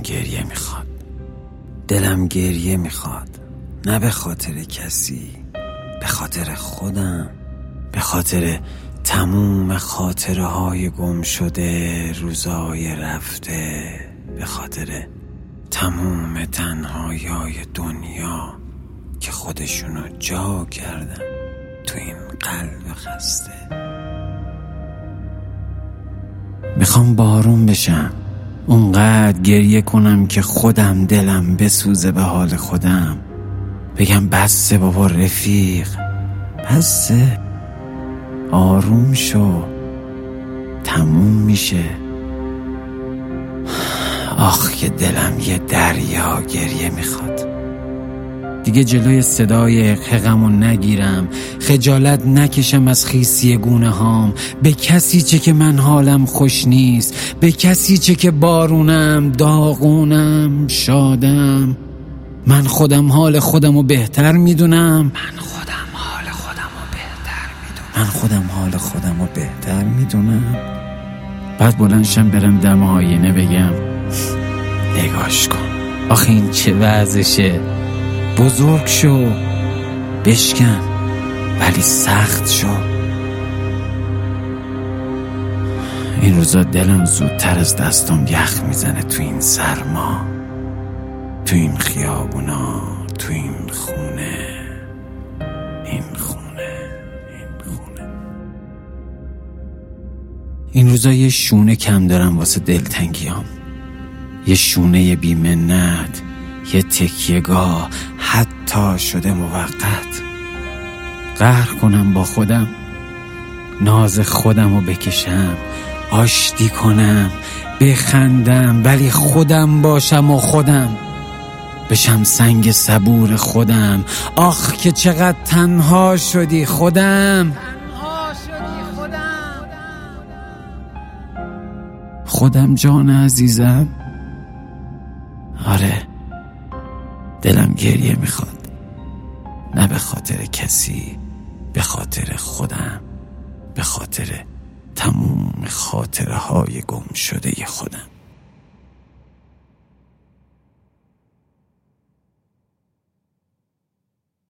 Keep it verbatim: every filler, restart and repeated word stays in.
گریه میخواد. دلم گریه میخواد، نه به خاطر کسی، به خاطر خودم، به خاطر تموم خاطره های گم شده، روزای رفته، به خاطر تموم تنهایی های دنیا که خودشونو جا کردن تو این قلب خسته. میخوام بارون بشم، اونقدر گریه کنم که خودم دلم بسوزه به حال خودم، بگم بسه بابا رفیق، بسه، آروم شو، تموم میشه. آخ که دلم یه دریا گریه میخواد. دیگه جلوی صدای غمو نگیرم، خجالت نکشم از خیسی گونه هام، به کسی چه که من حالم خوش نیست، به کسی چه که بارونم، داغونم، شادم. من خودم حال خودمو بهتر میدونم، من خودم حال خودمو بهتر میدونم، من خودم حال خودمو بهتر میدونم. بعد بلندشم برم دم آینه بگم نگاش کن، آخه این چه وضعشه، بزرگ شو، بشکن، ولی سخت شو. این روزا دلم زودتر از دستم یخ میزنه تو این سرما، تو این خیابونا، تو این خونه، این خونه، این خونه. این روزا یه شونه کم دارم واسه دلتنگیام، یه شونه بی منت، یه تکیه‌گاه حتی شده موقت. قهر کنم با خودم، ناز خودم رو بکشم، آشتی کنم، بخندم، ولی خودم باشم و خودم بشم سنگ صبور خودم. آخ که چقدر تنها شدی خودم، خودم جان عزیزم. آره دلم گریه میخواد، نه به خاطر کسی، به خاطر خودم، به خاطر تموم خاطره های گم شده خودم.